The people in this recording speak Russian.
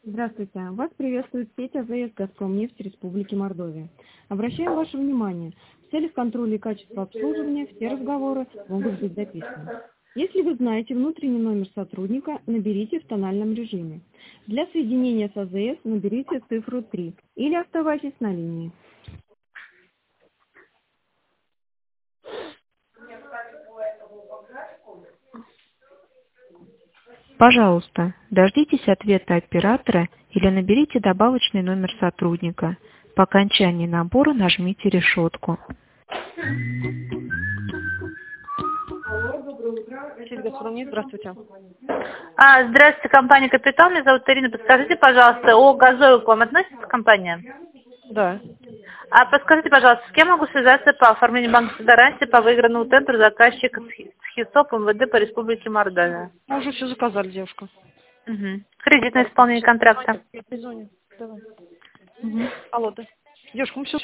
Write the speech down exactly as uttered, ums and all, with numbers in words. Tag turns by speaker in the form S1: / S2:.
S1: Здравствуйте. Вас приветствует сеть АЗС «Газпромнефть» Республики Мордовия. Обращаем ваше внимание, в целях контроля и качества обслуживания все разговоры могут быть записаны. Если вы знаете внутренний номер сотрудника, наберите в тональном режиме. Для соединения с АЗС наберите цифру три или оставайтесь на линии. Пожалуйста, дождитесь ответа оператора или наберите добавочный номер сотрудника. По окончании набора нажмите решетку. Сеть «Газпромнефть», здравствуйте.
S2: А, здравствуйте, компания «Капитал». Меня зовут Ирина. Подскажите, пожалуйста, о «Газове» к вам относится компания?
S1: Да.
S2: А подскажите, пожалуйста, с кем могу связаться по оформлению банковской гарантии по выигранному тендеру заказчика СХИСОП МВД по Республике Мордовия?
S1: Мы уже все заказали, девушка.
S2: Угу. Кредитное исполнение контракта.
S1: Я перезвоню. Давай.
S2: Угу.
S1: Алло, да. Девушка, мы все